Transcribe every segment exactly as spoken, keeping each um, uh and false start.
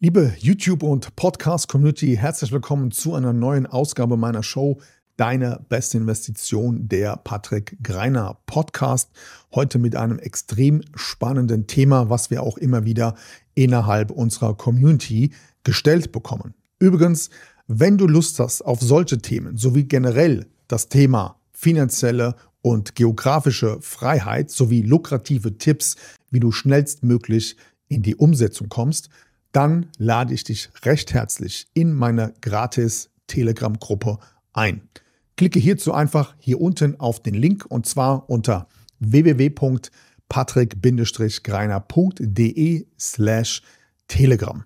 Liebe YouTube- und Podcast-Community, herzlich willkommen zu einer neuen Ausgabe meiner Show Deine beste Investition, der Patrick Greiner Podcast. Heute mit einem extrem spannenden Thema, was wir auch immer wieder innerhalb unserer Community gestellt bekommen. Übrigens, wenn du Lust hast auf solche Themen, sowie generell das Thema finanzielle und geografische Freiheit sowie lukrative Tipps, wie du schnellstmöglich in die Umsetzung kommst, dann lade ich dich recht herzlich in meine gratis Telegram-Gruppe ein. Klicke hierzu einfach hier unten auf den Link und zwar unter w w w punkt patrick greiner punkt d e slash telegram.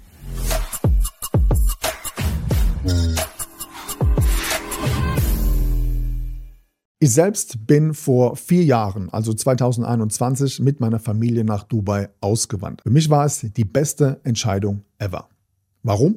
Ich selbst bin vor vier Jahren, also zwanzig einundzwanzig, mit meiner Familie nach Dubai ausgewandert. Für mich war es die beste Entscheidung ever. Warum?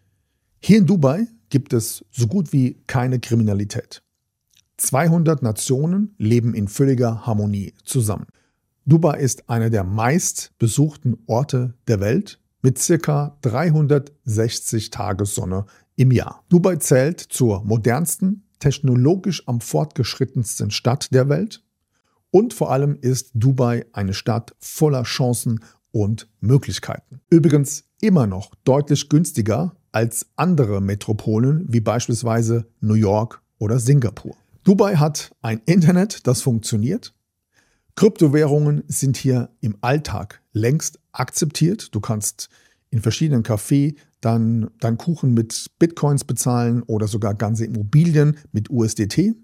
Hier in Dubai gibt es so gut wie keine Kriminalität. zweihundert Nationen leben in völliger Harmonie zusammen. Dubai ist einer der meistbesuchten Orte der Welt mit ca. dreihundertsechzig Tage Sonne im Jahr. Dubai zählt zur modernsten, technologisch am fortgeschrittensten Stadt der Welt und vor allem ist Dubai eine Stadt voller Chancen und Möglichkeiten. Übrigens immer noch deutlich günstiger als andere Metropolen wie beispielsweise New York oder Singapur. Dubai hat ein Internet, das funktioniert. Kryptowährungen sind hier im Alltag längst akzeptiert. Du kannst in verschiedenen Cafés dann deinen Kuchen mit Bitcoins bezahlen oder sogar ganze Immobilien mit U S D T.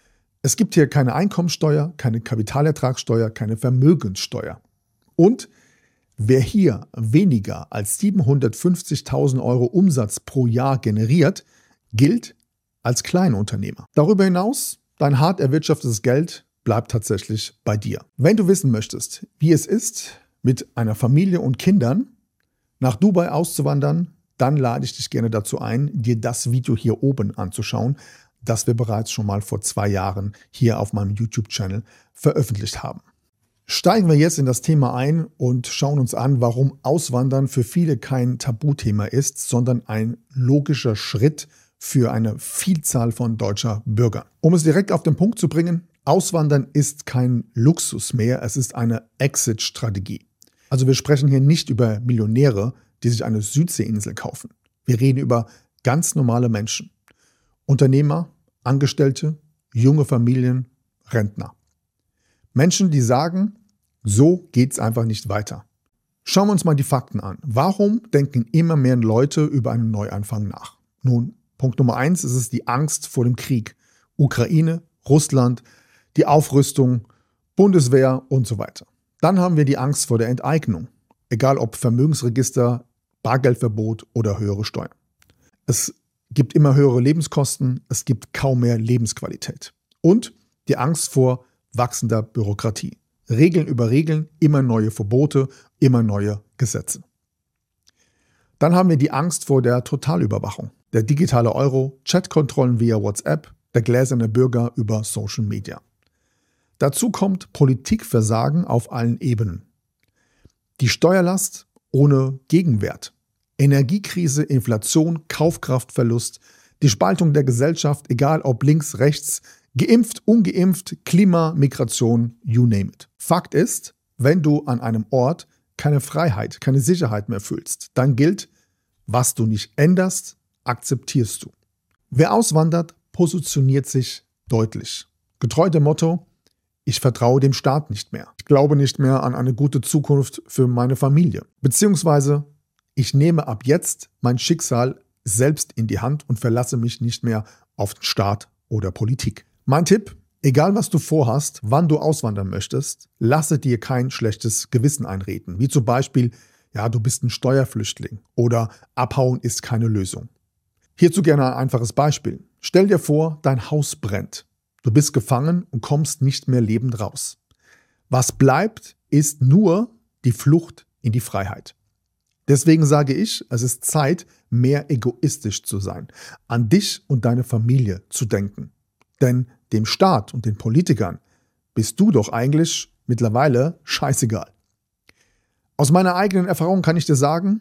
Es gibt hier keine Einkommensteuer, keine Kapitalertragssteuer, keine Vermögenssteuer. Und wer hier weniger als siebenhundertfünfzigtausend Euro Umsatz pro Jahr generiert, gilt als Kleinunternehmer. Darüber hinaus, dein hart erwirtschaftetes Geld bleibt tatsächlich bei dir. Wenn du wissen möchtest, wie es ist, mit einer Familie und Kindern nach Dubai auszuwandern, dann lade ich dich gerne dazu ein, dir das Video hier oben anzuschauen, das wir bereits schon mal vor zwei Jahren hier auf meinem YouTube-Channel veröffentlicht haben. Steigen wir jetzt in das Thema ein und schauen uns an, warum Auswandern für viele kein Tabuthema ist, sondern ein logischer Schritt für eine Vielzahl von deutscher Bürgern. Um es direkt auf den Punkt zu bringen, Auswandern ist kein Luxus mehr, es ist eine Exit-Strategie. Also wir sprechen hier nicht über Millionäre, die sich eine Südseeinsel kaufen. Wir reden über ganz normale Menschen. Unternehmer, Angestellte, junge Familien, Rentner. Menschen, die sagen, so geht's einfach nicht weiter. Schauen wir uns mal die Fakten an. Warum denken immer mehr Leute über einen Neuanfang nach? Nun, Punkt Nummer eins ist es die Angst vor dem Krieg. Ukraine, Russland, die Aufrüstung, Bundeswehr und so weiter. Dann haben wir die Angst vor der Enteignung. Egal ob Vermögensregister, Bargeldverbot oder höhere Steuern. Es gibt immer höhere Lebenskosten, es gibt kaum mehr Lebensqualität. Und die Angst vor wachsender Bürokratie. Regeln über Regeln, immer neue Verbote, immer neue Gesetze. Dann haben wir die Angst vor der Totalüberwachung. Der digitale Euro, Chatkontrollen via WhatsApp, der gläserne Bürger über Social Media. Dazu kommt Politikversagen auf allen Ebenen. Die Steuerlast ohne Gegenwert. Energiekrise, Inflation, Kaufkraftverlust, die Spaltung der Gesellschaft, egal ob links, rechts, geimpft, ungeimpft, Klima, Migration, you name it. Fakt ist, wenn du an einem Ort keine Freiheit, keine Sicherheit mehr fühlst, dann gilt, was du nicht änderst, akzeptierst du. Wer auswandert, positioniert sich deutlich. Getreu dem Motto, ich vertraue dem Staat nicht mehr. Ich glaube nicht mehr an eine gute Zukunft für meine Familie. Beziehungsweise, ich nehme ab jetzt mein Schicksal selbst in die Hand und verlasse mich nicht mehr auf den Staat oder Politik. Mein Tipp, egal was du vorhast, wann du auswandern möchtest, lasse dir kein schlechtes Gewissen einreden. Wie zum Beispiel, ja, du bist ein Steuerflüchtling oder Abhauen ist keine Lösung. Hierzu gerne ein einfaches Beispiel. Stell dir vor, dein Haus brennt. Du bist gefangen und kommst nicht mehr lebend raus. Was bleibt, ist nur die Flucht in die Freiheit. Deswegen sage ich, es ist Zeit, mehr egoistisch zu sein, an dich und deine Familie zu denken. Denn dem Staat und den Politikern bist du doch eigentlich mittlerweile scheißegal. Aus meiner eigenen Erfahrung kann ich dir sagen,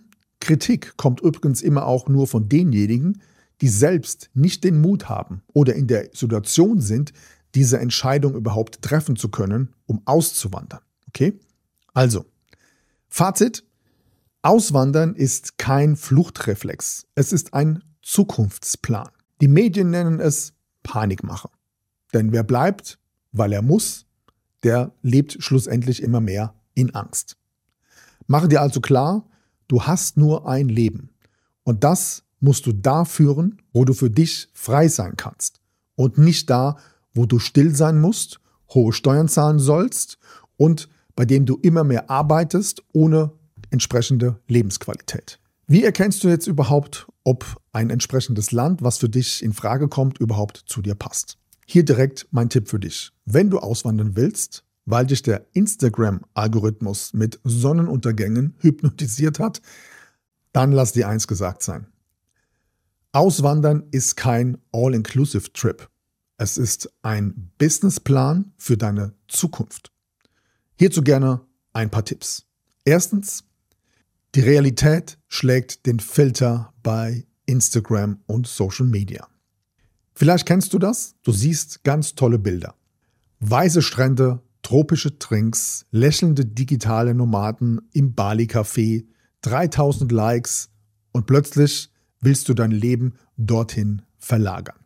Kritik kommt übrigens immer auch nur von denjenigen, die selbst nicht den Mut haben oder in der Situation sind, diese Entscheidung überhaupt treffen zu können, um auszuwandern. Okay? Also, Fazit: Auswandern ist kein Fluchtreflex. Es ist ein Zukunftsplan. Die Medien nennen es Panikmache. Denn wer bleibt, weil er muss, der lebt schlussendlich immer mehr in Angst. Mache dir also klar, du hast nur ein Leben. Und das musst du da führen, wo du für dich frei sein kannst. Und nicht da, wo du still sein musst, hohe Steuern zahlen sollst und bei dem du immer mehr arbeitest, ohne entsprechende Lebensqualität. Wie erkennst du jetzt überhaupt, ob ein entsprechendes Land, was für dich in Frage kommt, überhaupt zu dir passt? Hier direkt mein Tipp für dich. Wenn du auswandern willst, weil dich der Instagram-Algorithmus mit Sonnenuntergängen hypnotisiert hat, dann lass dir eins gesagt sein. Auswandern ist kein All-Inclusive-Trip. Es ist ein Businessplan für deine Zukunft. Hierzu gerne ein paar Tipps. Erstens: Die Realität schlägt den Filter bei Instagram und Social Media. Vielleicht kennst du das, du siehst ganz tolle Bilder. Weiße Strände, tropische Drinks, lächelnde digitale Nomaden im Bali-Café, dreitausend Likes und plötzlich willst du dein Leben dorthin verlagern.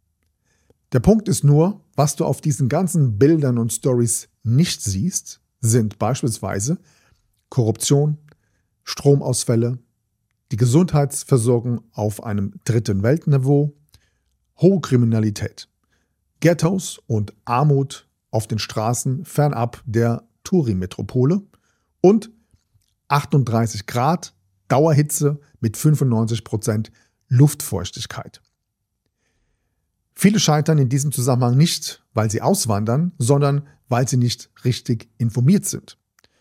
Der Punkt ist nur, was du auf diesen ganzen Bildern und Stories nicht siehst, sind beispielsweise Korruption, Stromausfälle, die Gesundheitsversorgung auf einem dritten Weltniveau, hohe Kriminalität, Ghettos und Armut auf den Straßen fernab der Touri-Metropole und achtunddreißig Grad Dauerhitze mit fünfundneunzig Prozent Luftfeuchtigkeit. Viele scheitern in diesem Zusammenhang nicht, weil sie auswandern, sondern weil sie nicht richtig informiert sind.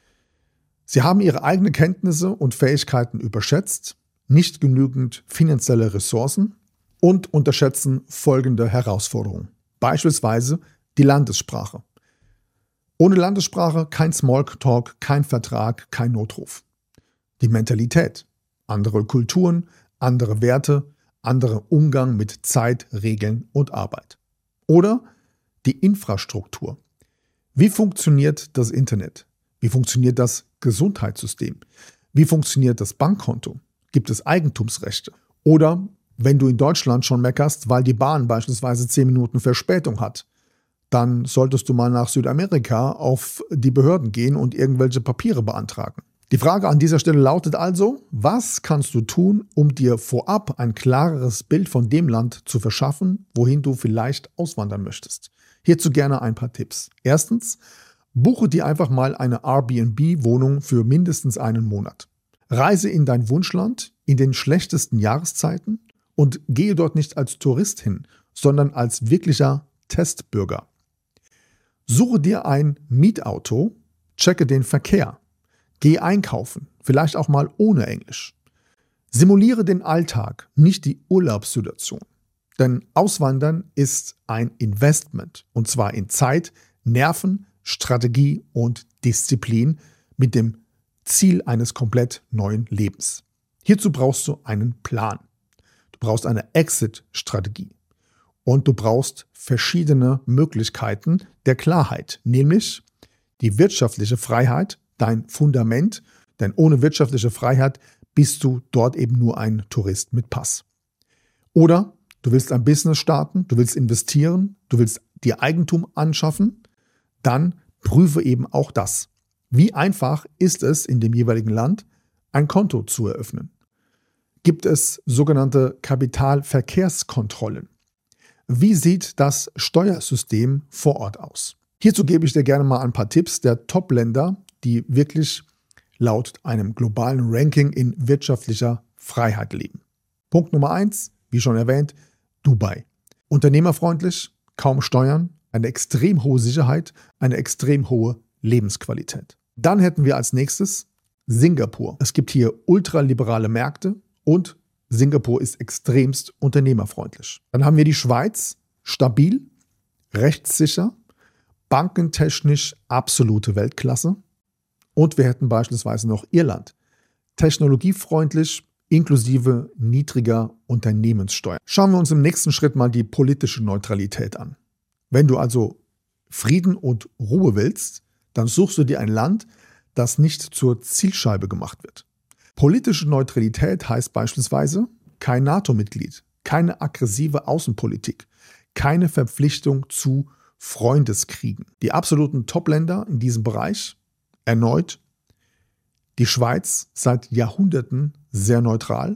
Sie haben ihre eigenen Kenntnisse und Fähigkeiten überschätzt, nicht genügend finanzielle Ressourcen und unterschätzen folgende Herausforderungen. Beispielsweise die Landessprache. Ohne Landessprache kein Smalltalk, kein Vertrag, kein Notruf. Die Mentalität, andere Kulturen, andere Werte, anderer Umgang mit Zeit, Regeln und Arbeit. Oder die Infrastruktur. Wie funktioniert das Internet? Wie funktioniert das Gesundheitssystem? Wie funktioniert das Bankkonto? Gibt es Eigentumsrechte? Oder wenn du in Deutschland schon meckerst, weil die Bahn beispielsweise zehn Minuten Verspätung hat, dann solltest du mal nach Südamerika auf die Behörden gehen und irgendwelche Papiere beantragen. Die Frage an dieser Stelle lautet also: Was kannst du tun, um dir vorab ein klareres Bild von dem Land zu verschaffen, wohin du vielleicht auswandern möchtest? Hierzu gerne ein paar Tipps. Erstens: Buche dir einfach mal eine Airbnb-Wohnung für mindestens einen Monat. Reise in dein Wunschland in den schlechtesten Jahreszeiten und gehe dort nicht als Tourist hin, sondern als wirklicher Testbürger. Suche dir ein Mietauto, checke den Verkehr, geh einkaufen, vielleicht auch mal ohne Englisch. Simuliere den Alltag, nicht die Urlaubssituation. Denn Auswandern ist ein Investment, und zwar in Zeit, Nerven, Strategie und Disziplin mit dem Ziel eines komplett neuen Lebens. Hierzu brauchst du einen Plan. Du brauchst eine Exit-Strategie. Und du brauchst verschiedene Möglichkeiten der Klarheit, nämlich die wirtschaftliche Freiheit, dein Fundament, denn ohne wirtschaftliche Freiheit bist du dort eben nur ein Tourist mit Pass. Oder du willst ein Business starten, du willst investieren, du willst dir Eigentum anschaffen, dann prüfe eben auch das. Wie einfach ist es in dem jeweiligen Land, ein Konto zu eröffnen? Gibt es sogenannte Kapitalverkehrskontrollen? Wie sieht das Steuersystem vor Ort aus? Hierzu gebe ich dir gerne mal ein paar Tipps der Top-Länder, die wirklich laut einem globalen Ranking in wirtschaftlicher Freiheit leben. Punkt Nummer eins, wie schon erwähnt, Dubai. Unternehmerfreundlich, kaum Steuern, eine extrem hohe Sicherheit, eine extrem hohe Lebensqualität. Dann hätten wir als nächstes Singapur. Es gibt hier ultraliberale Märkte und Singapur ist extremst unternehmerfreundlich. Dann haben wir die Schweiz, stabil, rechtssicher, bankentechnisch absolute Weltklasse. Und wir hätten beispielsweise noch Irland, technologiefreundlich, inklusive niedriger Unternehmenssteuern. Schauen wir uns im nächsten Schritt mal die politische Neutralität an. Wenn du also Frieden und Ruhe willst, dann suchst du dir ein Land, das nicht zur Zielscheibe gemacht wird. Politische Neutralität heißt beispielsweise kein NATO-Mitglied, keine aggressive Außenpolitik, keine Verpflichtung zu Freundeskriegen. Die absoluten Top-Länder in diesem Bereich, erneut die Schweiz seit Jahrhunderten sehr neutral,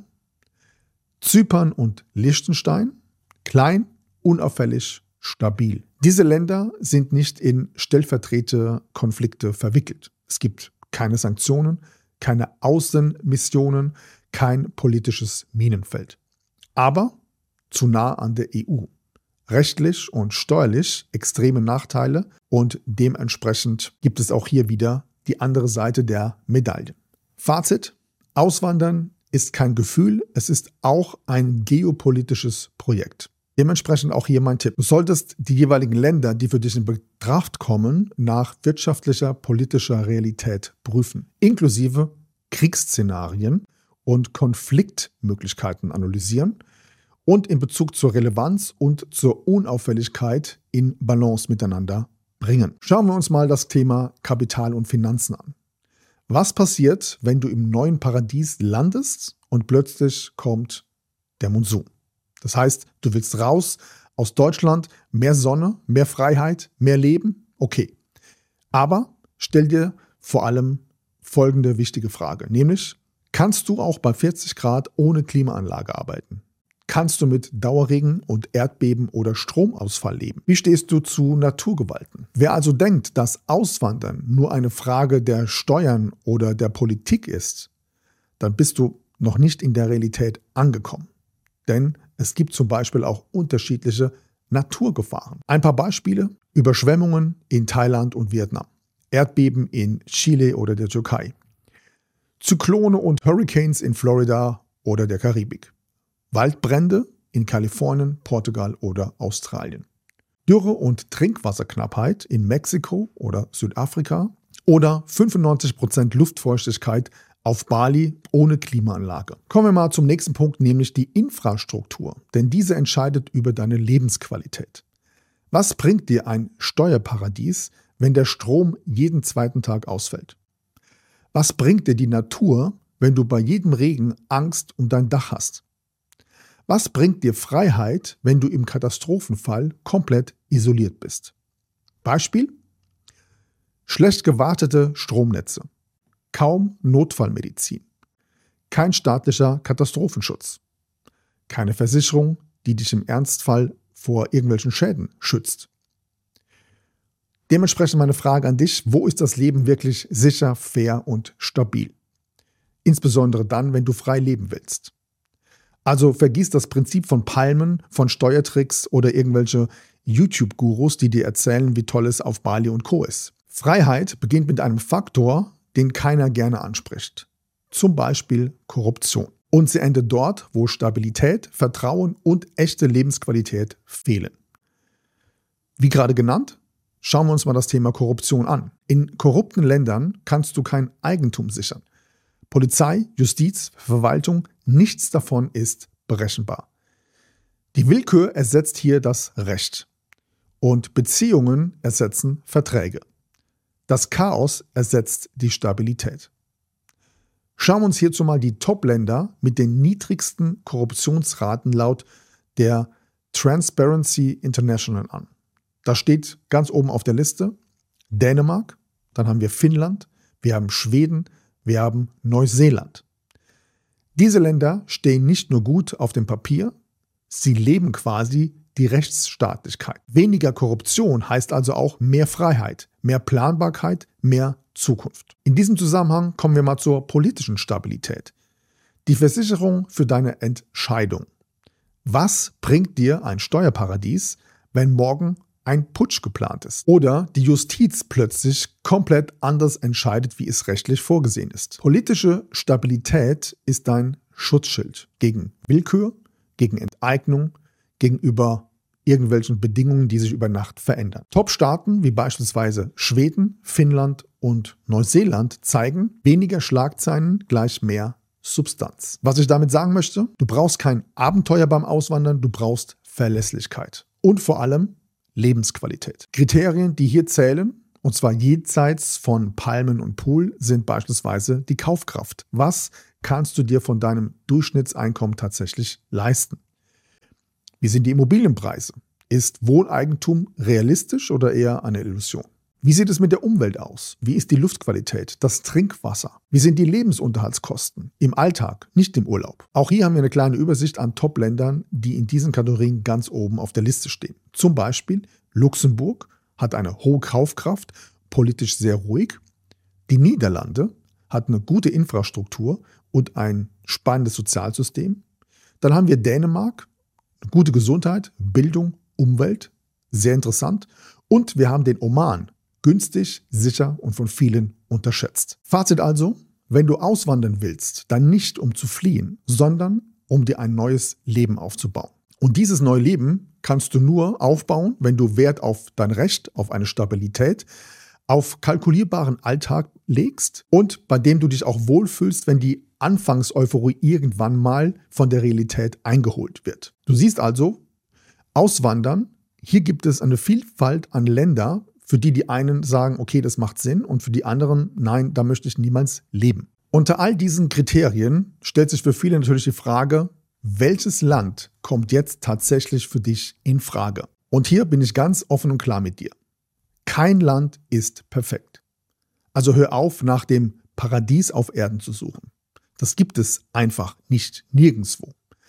Zypern und Liechtenstein, klein, unauffällig, stabil. Diese Länder sind nicht in Stellvertreterkonflikte verwickelt. Es gibt keine Sanktionen, keine Außenmissionen, kein politisches Minenfeld. Aber zu nah an der E U. Rechtlich und steuerlich extreme Nachteile und dementsprechend gibt es auch hier wieder die andere Seite der Medaille. Fazit: Auswandern ist kein Gefühl, es ist auch ein geopolitisches Projekt. Dementsprechend auch hier mein Tipp. Du solltest die jeweiligen Länder, die für dich in Betracht kommen, nach wirtschaftlicher, politischer Realität prüfen, inklusive Kriegsszenarien und Konfliktmöglichkeiten analysieren und in Bezug zur Relevanz und zur Unauffälligkeit in Balance miteinander bringen. Schauen wir uns mal das Thema Kapital und Finanzen an. Was passiert, wenn du im neuen Paradies landest und plötzlich kommt der Monsun? Das heißt, du willst raus aus Deutschland, mehr Sonne, mehr Freiheit, mehr Leben? Okay. Aber stell dir vor allem folgende wichtige Frage, nämlich: Kannst du auch bei vierzig Grad ohne Klimaanlage arbeiten? Kannst du mit Dauerregen und Erdbeben oder Stromausfall leben? Wie stehst du zu Naturgewalten? Wer also denkt, dass Auswandern nur eine Frage der Steuern oder der Politik ist, dann bist du noch nicht in der Realität angekommen. Denn es gibt zum Beispiel auch unterschiedliche Naturgefahren. Ein paar Beispiele: Überschwemmungen in Thailand und Vietnam, Erdbeben in Chile oder der Türkei, Zyklone und Hurricanes in Florida oder der Karibik, Waldbrände in Kalifornien, Portugal oder Australien, Dürre und Trinkwasserknappheit in Mexiko oder Südafrika oder fünfundneunzig Prozent Luftfeuchtigkeit auf Bali ohne Klimaanlage. Kommen wir mal zum nächsten Punkt, nämlich die Infrastruktur, denn diese entscheidet über deine Lebensqualität. Was bringt dir ein Steuerparadies, wenn der Strom jeden zweiten Tag ausfällt? Was bringt dir die Natur, wenn du bei jedem Regen Angst um dein Dach hast? Was bringt dir Freiheit, wenn du im Katastrophenfall komplett isoliert bist? Beispiel: schlecht gewartete Stromnetze, kaum Notfallmedizin, kein staatlicher Katastrophenschutz, keine Versicherung, die dich im Ernstfall vor irgendwelchen Schäden schützt. Dementsprechend meine Frage an dich: Wo ist das Leben wirklich sicher, fair und stabil? Insbesondere dann, wenn du frei leben willst. Also vergiss das Prinzip von Palmen, von Steuertricks oder irgendwelche YouTube-Gurus, die dir erzählen, wie toll es auf Bali und Co. ist. Freiheit beginnt mit einem Faktor, den keiner gerne anspricht. Zum Beispiel Korruption. Und sie endet dort, wo Stabilität, Vertrauen und echte Lebensqualität fehlen. Wie gerade genannt, schauen wir uns mal das Thema Korruption an. In korrupten Ländern kannst du kein Eigentum sichern. Polizei, Justiz, Verwaltung, nichts davon ist berechenbar. Die Willkür ersetzt hier das Recht. Und Beziehungen ersetzen Verträge. Das Chaos ersetzt die Stabilität. Schauen wir uns hierzu mal die Top-Länder mit den niedrigsten Korruptionsraten laut der Transparency International an. Da steht ganz oben auf der Liste Dänemark, dann haben wir Finnland, wir haben Schweden, wir haben Neuseeland. Diese Länder stehen nicht nur gut auf dem Papier, sie leben quasi die Rechtsstaatlichkeit. Weniger Korruption heißt also auch mehr Freiheit, mehr Planbarkeit, mehr Zukunft. In diesem Zusammenhang kommen wir mal zur politischen Stabilität. Die Versicherung für deine Entscheidung. Was bringt dir ein Steuerparadies, wenn morgen ein Putsch geplant ist oder die Justiz plötzlich komplett anders entscheidet, wie es rechtlich vorgesehen ist? Politische Stabilität ist dein Schutzschild gegen Willkür, gegen Enteignung, gegenüber irgendwelchen Bedingungen, die sich über Nacht verändern. Top-Staaten wie beispielsweise Schweden, Finnland und Neuseeland zeigen, weniger Schlagzeilen gleich mehr Substanz. Was ich damit sagen möchte, du brauchst kein Abenteuer beim Auswandern, du brauchst Verlässlichkeit und vor allem Lebensqualität. Kriterien, die hier zählen, und zwar jenseits von Palmen und Pool, sind beispielsweise die Kaufkraft. Was kannst du dir von deinem Durchschnittseinkommen tatsächlich leisten? Wie sind die Immobilienpreise? Ist Wohneigentum realistisch oder eher eine Illusion? Wie sieht es mit der Umwelt aus? Wie ist die Luftqualität, das Trinkwasser? Wie sind die Lebensunterhaltskosten im Alltag, nicht im Urlaub? Auch hier haben wir eine kleine Übersicht an Top-Ländern, die in diesen Kategorien ganz oben auf der Liste stehen. Zum Beispiel Luxemburg hat eine hohe Kaufkraft, politisch sehr ruhig. Die Niederlande hat eine gute Infrastruktur und ein spannendes Sozialsystem. Dann haben wir Dänemark, eine gute Gesundheit, Bildung, Umwelt, sehr interessant. Und wir haben den Oman, günstig, sicher und von vielen unterschätzt. Fazit also, wenn du auswandern willst, dann nicht um zu fliehen, sondern um dir ein neues Leben aufzubauen. Und dieses neue Leben kannst du nur aufbauen, wenn du Wert auf dein Recht, auf eine Stabilität, auf kalkulierbaren Alltag legst und bei dem du dich auch wohlfühlst, wenn die Anfangseuphorie irgendwann mal von der Realität eingeholt wird. Du siehst also, Auswandern, hier gibt es eine Vielfalt an Ländern, für die die einen sagen, okay, das macht Sinn und für die anderen, nein, da möchte ich niemals leben. Unter all diesen Kriterien stellt sich für viele natürlich die Frage, welches Land kommt jetzt tatsächlich für dich in Frage? Und hier bin ich ganz offen und klar mit dir. Kein Land ist perfekt. Also hör auf, nach dem Paradies auf Erden zu suchen. Das gibt es einfach nicht, nirgendwo.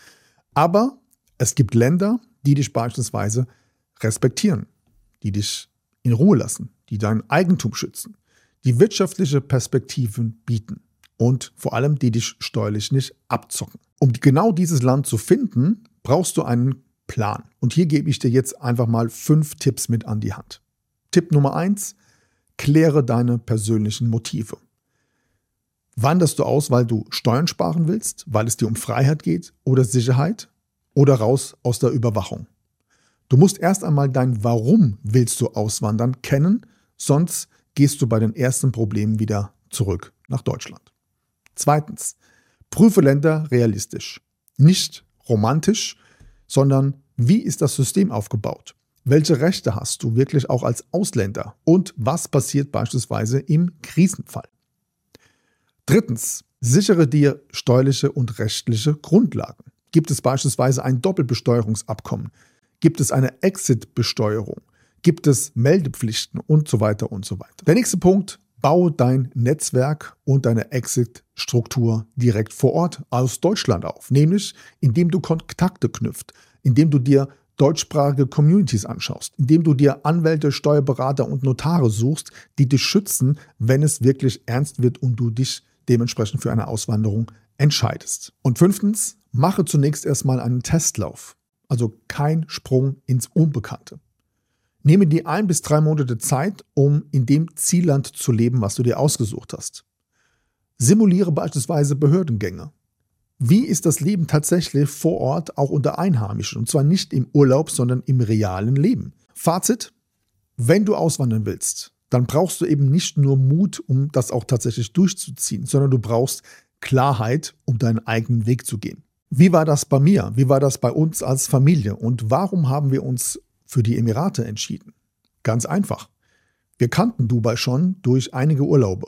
Aber es gibt Länder, die dich beispielsweise respektieren, die dich in Ruhe lassen, die dein Eigentum schützen, die wirtschaftliche Perspektiven bieten und vor allem die dich steuerlich nicht abzocken. Um genau dieses Land zu finden, brauchst du einen Plan. Und hier gebe ich dir jetzt einfach mal fünf Tipps mit an die Hand. Tipp Nummer eins, kläre deine persönlichen Motive. Wanderst du aus, weil du Steuern sparen willst, weil es dir um Freiheit geht oder Sicherheit oder raus aus der Überwachung? Du musst erst einmal dein Warum willst du auswandern kennen, sonst gehst du bei den ersten Problemen wieder zurück nach Deutschland. Zweitens, prüfe Länder realistisch. Nicht romantisch, sondern wie ist das System aufgebaut? Welche Rechte hast du wirklich auch als Ausländer? Und was passiert beispielsweise im Krisenfall? Drittens, sichere dir steuerliche und rechtliche Grundlagen. Gibt es beispielsweise ein Doppelbesteuerungsabkommen? Gibt es eine Exit-Besteuerung? Gibt es Meldepflichten und so weiter und so weiter? Der nächste Punkt, baue dein Netzwerk und deine Exit-Struktur direkt vor Ort aus Deutschland auf. Nämlich, indem du Kontakte knüpft, indem du dir deutschsprachige Communities anschaust, indem du dir Anwälte, Steuerberater und Notare suchst, die dich schützen, wenn es wirklich ernst wird und du dich dementsprechend für eine Auswanderung entscheidest. Und fünftens, mache zunächst erstmal einen Testlauf. Also kein Sprung ins Unbekannte. Nehme dir ein bis drei Monate Zeit, um in dem Zielland zu leben, was du dir ausgesucht hast. Simuliere beispielsweise Behördengänge. Wie ist das Leben tatsächlich vor Ort auch unter Einheimischen? Und zwar nicht im Urlaub, sondern im realen Leben. Fazit, wenn du auswandern willst, dann brauchst du eben nicht nur Mut, um das auch tatsächlich durchzuziehen, sondern du brauchst Klarheit, um deinen eigenen Weg zu gehen. Wie war das bei mir? Wie war das bei uns als Familie? Und warum haben wir uns für die Emirate entschieden? Ganz einfach. Wir kannten Dubai schon durch einige Urlaube.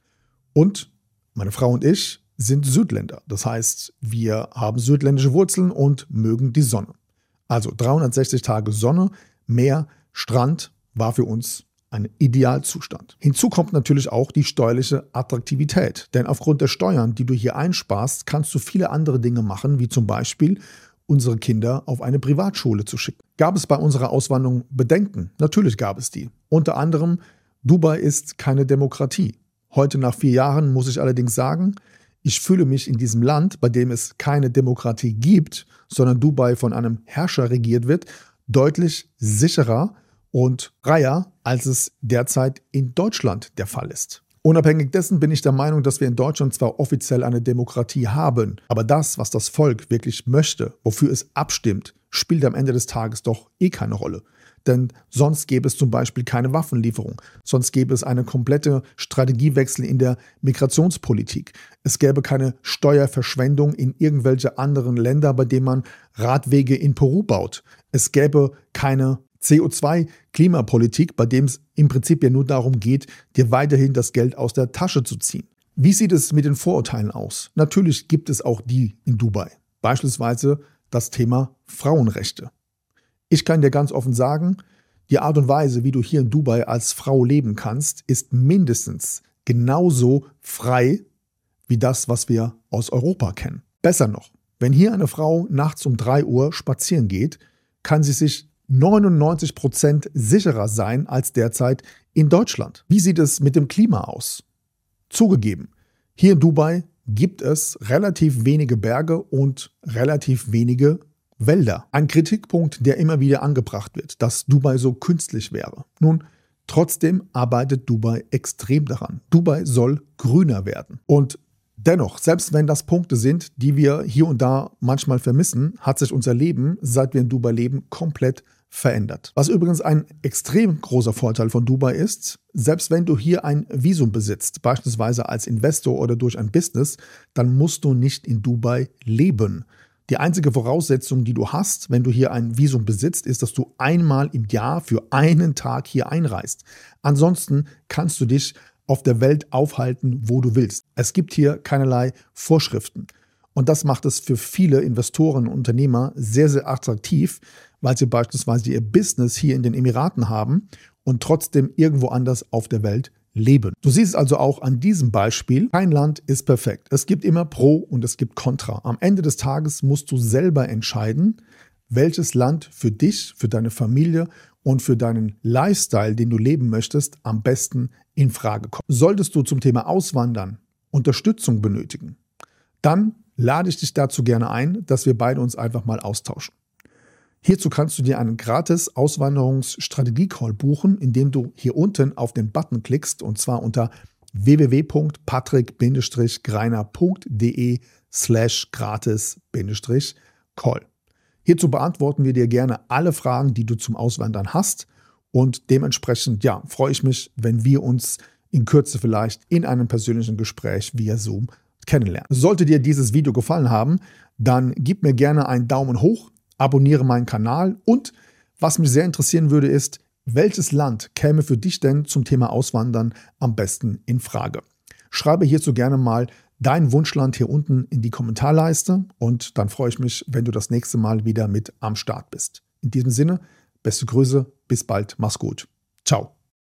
Und meine Frau und ich sind Südländer. Das heißt, wir haben südländische Wurzeln und mögen die Sonne. Also dreihundertsechzig Tage Sonne, Meer, Strand war für uns ein Idealzustand. Hinzu kommt natürlich auch die steuerliche Attraktivität. Denn aufgrund der Steuern, die du hier einsparst, kannst du viele andere Dinge machen, wie zum Beispiel unsere Kinder auf eine Privatschule zu schicken. Gab es bei unserer Auswanderung Bedenken? Natürlich gab es die. Unter anderem, Dubai ist keine Demokratie. Heute nach vier Jahren muss ich allerdings sagen, ich fühle mich in diesem Land, bei dem es keine Demokratie gibt, sondern Dubai von einem Herrscher regiert wird, deutlich sicherer und freier, als es derzeit in Deutschland der Fall ist. Unabhängig dessen bin ich der Meinung, dass wir in Deutschland zwar offiziell eine Demokratie haben, aber das, was das Volk wirklich möchte, wofür es abstimmt, spielt am Ende des Tages doch eh keine Rolle. Denn sonst gäbe es zum Beispiel keine Waffenlieferung. Sonst gäbe es einen kompletten Strategiewechsel in der Migrationspolitik. Es gäbe keine Steuerverschwendung in irgendwelche anderen Länder, bei denen man Radwege in Peru baut. Es gäbe keine C O zwei Klimapolitik, bei dem es im Prinzip ja nur darum geht, dir weiterhin das Geld aus der Tasche zu ziehen. Wie sieht es mit den Vorurteilen aus? Natürlich gibt es auch die in Dubai. Beispielsweise das Thema Frauenrechte. Ich kann dir ganz offen sagen, die Art und Weise, wie du hier in Dubai als Frau leben kannst, ist mindestens genauso frei wie das, was wir aus Europa kennen. Besser noch, wenn hier eine Frau nachts um drei Uhr spazieren geht, kann sie sich neunundneunzig Prozent sicherer sein als derzeit in Deutschland. Wie sieht es mit dem Klima aus? Zugegeben, hier in Dubai gibt es relativ wenige Berge und relativ wenige Wälder. Ein Kritikpunkt, der immer wieder angebracht wird, dass Dubai so künstlich wäre. Nun, trotzdem arbeitet Dubai extrem daran. Dubai soll grüner werden. Und dennoch, selbst wenn das Punkte sind, die wir hier und da manchmal vermissen, hat sich unser Leben, seit wir in Dubai leben, komplett verändert. Was übrigens ein extrem großer Vorteil von Dubai ist, selbst wenn du hier ein Visum besitzt, beispielsweise als Investor oder durch ein Business, dann musst du nicht in Dubai leben. Die einzige Voraussetzung, die du hast, wenn du hier ein Visum besitzt, ist, dass du einmal im Jahr für einen Tag hier einreist. Ansonsten kannst du dich auf der Welt aufhalten, wo du willst. Es gibt hier keinerlei Vorschriften. Und das macht es für viele Investoren und Unternehmer sehr, sehr attraktiv, weil sie beispielsweise ihr Business hier in den Emiraten haben und trotzdem irgendwo anders auf der Welt leben. Du siehst also auch an diesem Beispiel, kein Land ist perfekt. Es gibt immer Pro und es gibt Contra. Am Ende des Tages musst du selber entscheiden, welches Land für dich, für deine Familie und für deinen Lifestyle, den du leben möchtest, am besten in Frage kommt. Solltest du zum Thema Auswandern Unterstützung benötigen, dann lade ich dich dazu gerne ein, dass wir beide uns einfach mal austauschen. Hierzu kannst du dir einen gratis Auswanderungsstrategie-Call buchen, indem du hier unten auf den Button klickst, und zwar unter w w w punkt patrick greiner punkt de slash gratis Call. Hierzu beantworten wir dir gerne alle Fragen, die du zum Auswandern hast, und dementsprechend ja, freue ich mich, wenn wir uns in Kürze vielleicht in einem persönlichen Gespräch via Zoom kennenlernen. Sollte dir dieses Video gefallen haben, dann gib mir gerne einen Daumen hoch, abonniere meinen Kanal, und was mich sehr interessieren würde ist, welches Land käme für dich denn zum Thema Auswandern am besten in Frage? Schreibe hierzu gerne mal dein Wunschland hier unten in die Kommentarleiste, und dann freue ich mich, wenn du das nächste Mal wieder mit am Start bist. In diesem Sinne, beste Grüße, bis bald, mach's gut. Ciao.